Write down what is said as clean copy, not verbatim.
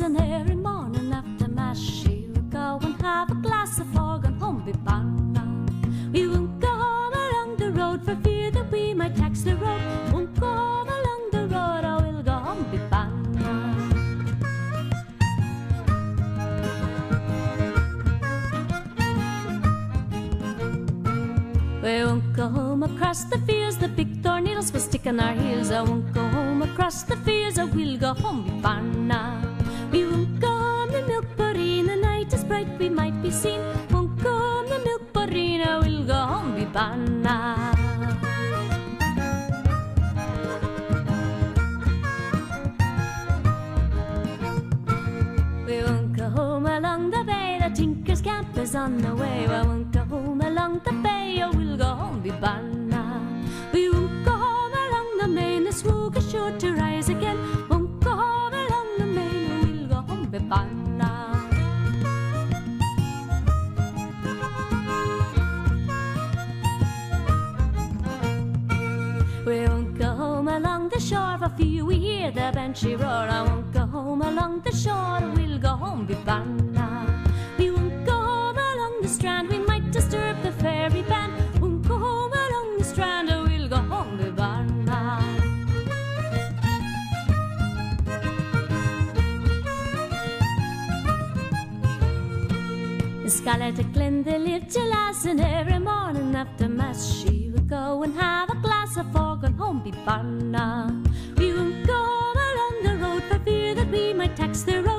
and every morning after mass she would go and have a glass of fog and home be banna. We won't go home along the road for fear that we might tax the road. Won't go home along the road, I will go home be banna. We won't go home across the fields, the big tornadoes will stick on our heels. I won't go home across the fields, I will go home be banna. We won't go home the milk bureen, the night is bright, we might be seen. Won't go home the milk bureen, I will go home be banna. We won't go home along the bay, the tinker's camp is on the way. I won't go home along the bay, I will go home be banna. We won't go home along the main, the swoog is sure to rise again. Won't go home along the main, I will go home be banna. We won't go home along the shore, for fear we hear the banshee roar. I won't go home along the shore, we'll go home be banna. We won't go home along the strand, we might disturb the fairy band. Won't go home along the strand, we'll go home be banna. In Scarlet Glen there lived a lass, and every morning after mass she would go and have a glass of fog and home be banna. We won't go home along the road for fear that we might tax the road.